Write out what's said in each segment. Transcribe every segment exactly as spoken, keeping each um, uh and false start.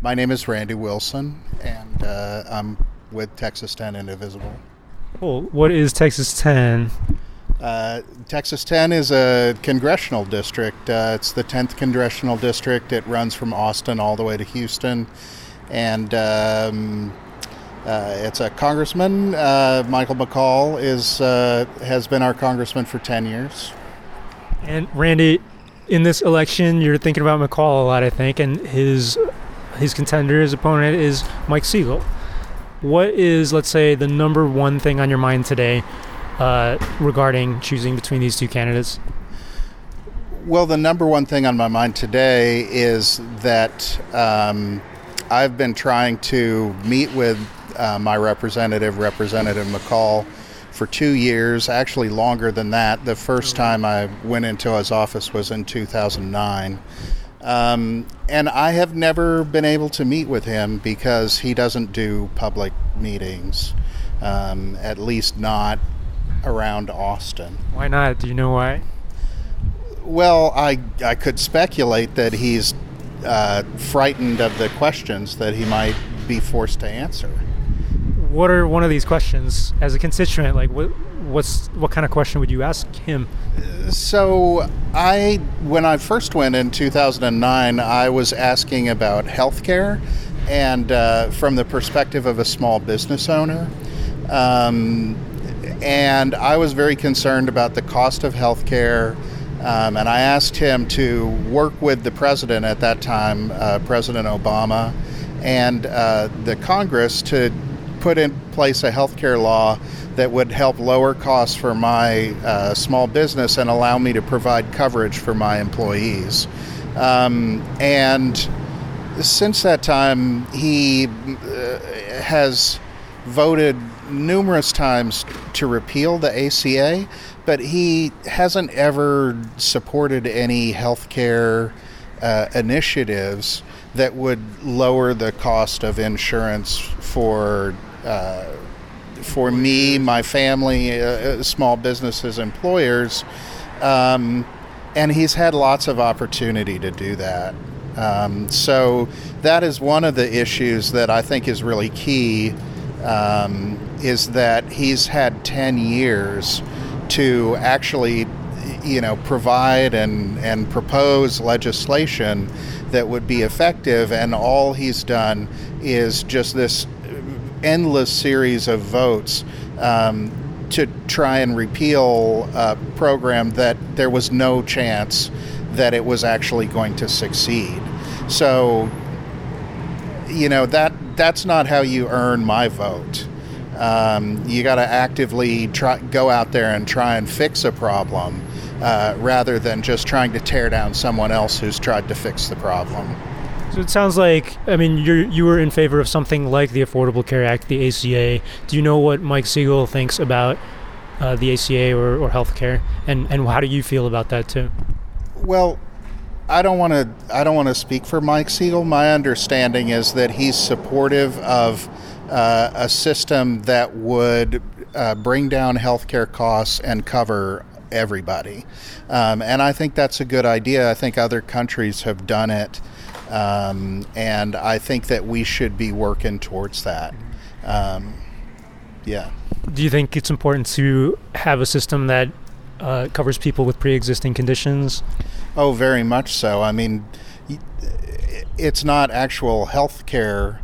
My name is Randy Wilson, and uh, I'm with Texas ten Indivisible. Cool. What is Texas ten? Uh, Texas ten is a congressional district. Uh, it's the tenth congressional district. It runs from Austin all the way to Houston, and um, uh, it's a congressman. Uh, Michael McCaul is uh, has been our congressman for ten years. And Randy, in this election, you're thinking about McCaul a lot, I think, and his his contender, his opponent, is Mike Siegel. What is, let's say, the number one thing on your mind today uh, regarding choosing between these two candidates? Well, the number one thing on my mind today is that um, I've been trying to meet with uh, my representative, Representative McCaul, for two years, actually longer than that. The first time I went into his office was in two thousand nine. Um, and I have never been able to meet with him because he doesn't do public meetings, um, at least not around Austin. Why not? Do you know why? Well, I, I could speculate that he's uh, frightened of the questions that he might be forced to answer. What are one of these questions as a constituent? Like, what what's what kind of question would you ask him? So I, when I first went in two thousand nine, I was asking about healthcare, and uh, from the perspective of a small business owner, um, and I was very concerned about the cost of healthcare, um, and I asked him to work with the president at that time, uh, President Obama, and uh, the Congress to put in place a healthcare law that would help lower costs for my uh, small business and allow me to provide coverage for my employees. Um, and since that time, he uh, has voted numerous times to repeal the A C A, but he hasn't ever supported any healthcare uh, initiatives that would lower the cost of insurance for uh, for me, my family, uh, small businesses, employers, um, and he's had lots of opportunity to do that. Um, so that is one of the issues that I think is really key, um, is that he's had ten years to actually, you know, provide and, and propose legislation that would be effective, and all he's done is just this endless series of votes um, to try and repeal a program that there was no chance that it was actually going to succeed. So, you know, that that's not how you earn my vote. Um, you got to actively try, go out there and try and fix a problem uh, rather than just trying to tear down someone else who's tried to fix the problem. So it sounds like, I mean, you you were in favor of something like the Affordable Care Act, the A C A. Do you know what Mike Siegel thinks about uh, the A C A or, or health care? And, and how do you feel about that, too? Well, I don't want to I don't want to speak for Mike Siegel. My understanding is that he's supportive of uh, a system that would uh, bring down healthcare costs and cover everybody. Um, and I think that's a good idea. I think other countries have done it. Um, and I think that we should be working towards that. Um, yeah. Do you think it's important to have a system that uh, covers people with pre-existing conditions? Oh, very much so. I mean, it's not actual health care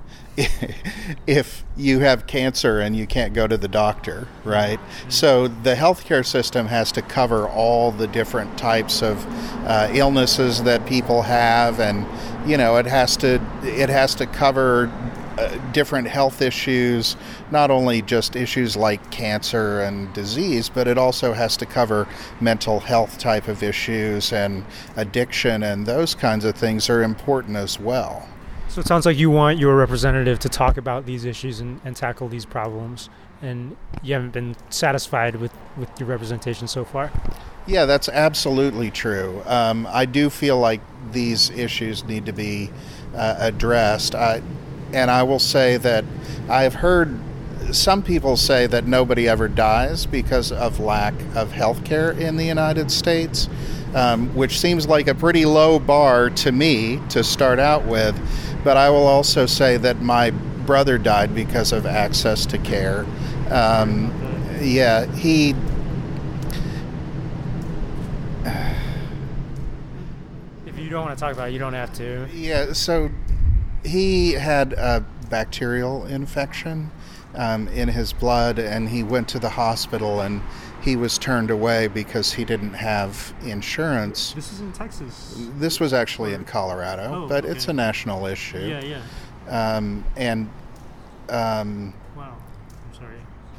if you have cancer and you can't go to the doctor, right? Mm-hmm. So the healthcare system has to cover all the different types of uh, illnesses that people have, and you know, it has to it has to cover uh, different health issues, not only just issues like cancer and disease, but it also has to cover mental health type of issues, and addiction, and those kinds of things are important as well. So it sounds like you want your representative to talk about these issues and, and tackle these problems, and you haven't been satisfied with, with your representation so far. Yeah, that's absolutely true. Um, I do feel like these issues need to be uh, addressed. I, and I will say that I've heard some people say that nobody ever dies because of lack of health care in the United States. Um, which seems like a pretty low bar to me to start out with. but I will also say that my brother died because of access to care. Um, yeah, he. If you don't want to talk about it, you don't have to. Yeah, so he had a bacterial infection um, in his blood, and he went to the hospital, and he was turned away because he didn't have insurance. This is in Texas. This was actually in Colorado, Oh, but okay. it's a national issue. Yeah, yeah. Um, and um, Wow. I'm sorry.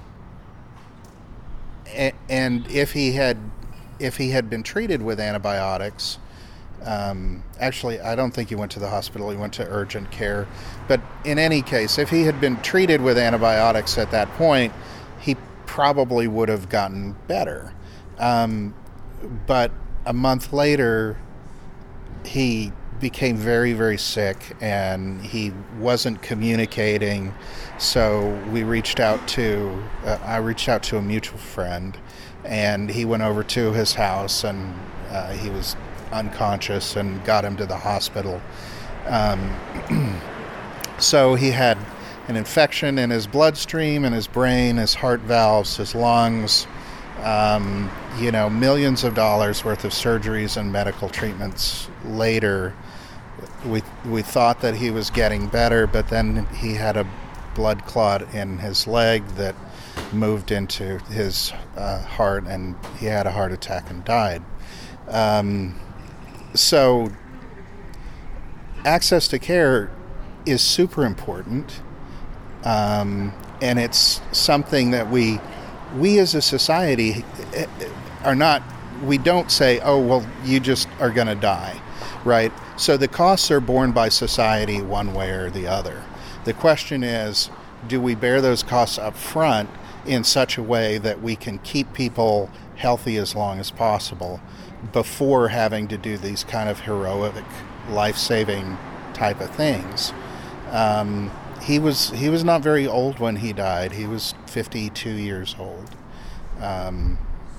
a- and if he had if he had been treated with antibiotics, um, actually, I don't think he went to the hospital. He went to urgent care. But in any case, if he had been treated with antibiotics at that point, he probably would have gotten better. Um, but a month later, he became very, very sick, and he wasn't communicating. So we reached out to, uh, I reached out to a mutual friend, and he went over to his house, and uh, he was unconscious, and got him to the hospital. Um, so he had an infection in his bloodstream, in his brain, his heart valves, his lungs, um, you know, millions of dollars worth of surgeries and medical treatments later. We we thought that he was getting better, but then he had a blood clot in his leg that moved into his uh, heart, and he had a heart attack and died. Um, so access to care is super important, um, and it's something that we we as a society are not, we don't say, oh, well, you just are going to die, right? So the costs are borne by society one way or the other. The question is, do we bear those costs up front in such a way that we can keep people healthy as long as possible before having to do these kind of heroic, life-saving type of things? Um, he was he was not very old when he died. He was fifty-two years old, um,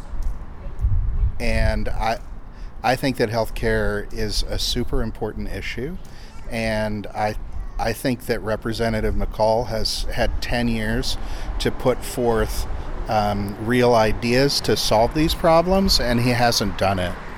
and I I think that healthcare is a super important issue, and I I think that Representative McCall has had ten years to put forth um, real ideas to solve these problems, and he hasn't done it.